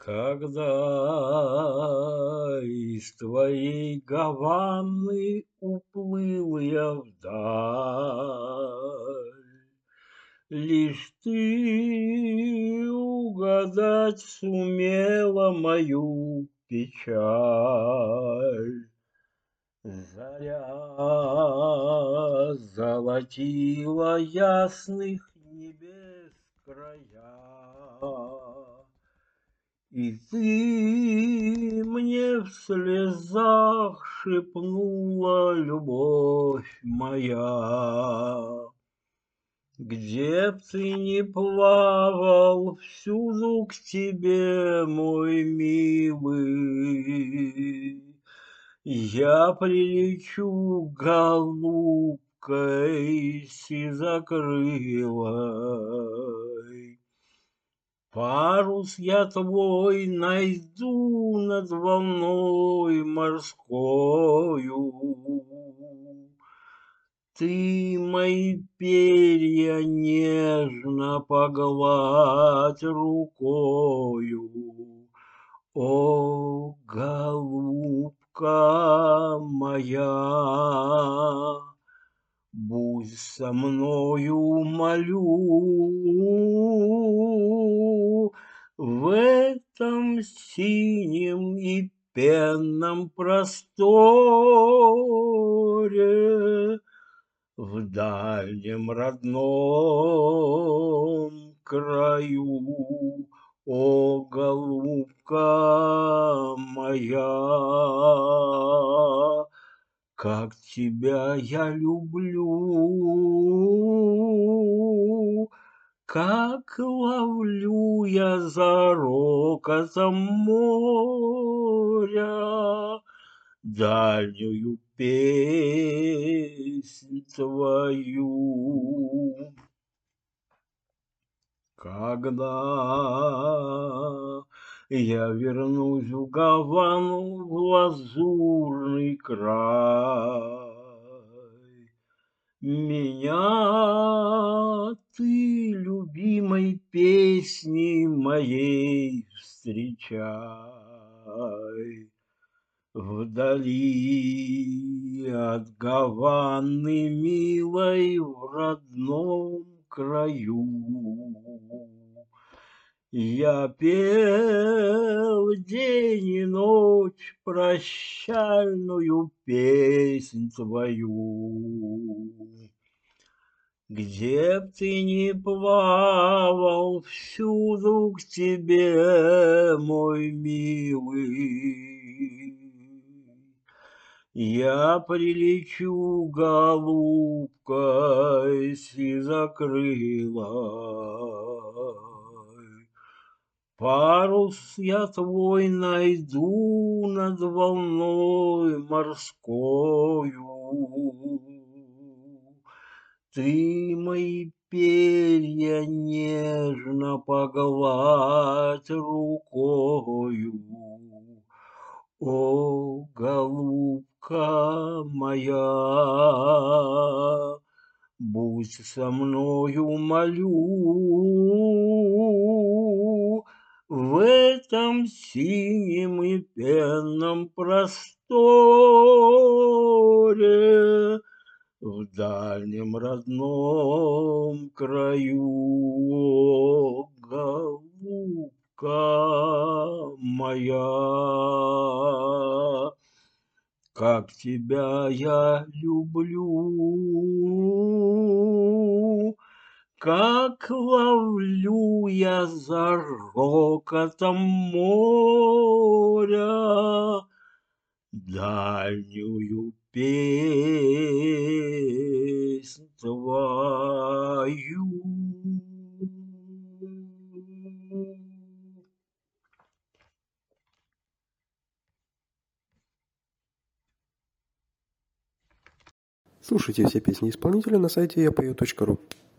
Когда из твоей Гаваны уплыл я вдаль, лишь ты угадать сумела мою печаль. Заря золотила ясных небес края, и ты мне в слезах шепнула, любовь моя. Где б ты ни плавал, всюду к тебе, мой милый, я прилечу голубкой сизокрылой. Парус я твой найду над волной морскою. Ты мои перья нежно погладь рукою. О, голубка моя, будь со мною, молю, в этом синем и пенном просторе, в дальнем родном краю. О, голубка моя, как тебя я люблю, как ловлю я за рокотом моря дальнюю песнь твою. Когда я вернусь в Гавану, в лазурный край, меня ты любимой песней моей встречай. Вдали от Гаваны милой, в родном краю, я пел день и ночь прощальную песнь твою. Где б ты ни плавал, всюду к тебе, мой милый, я прилечу голубкой сизокрылой. Парус я твой найду над волной морскою. Ты мои перья нежно погладь рукою. О, голубка моя, будь со мною, молю, в этом синем и пенном просторе, в дальнем родном краю. О, голубка моя, как тебя я люблю, как ловлю я за рокотом моря дальнюю песнь твою. Слушайте все песни исполнителя на сайте yapою.ru.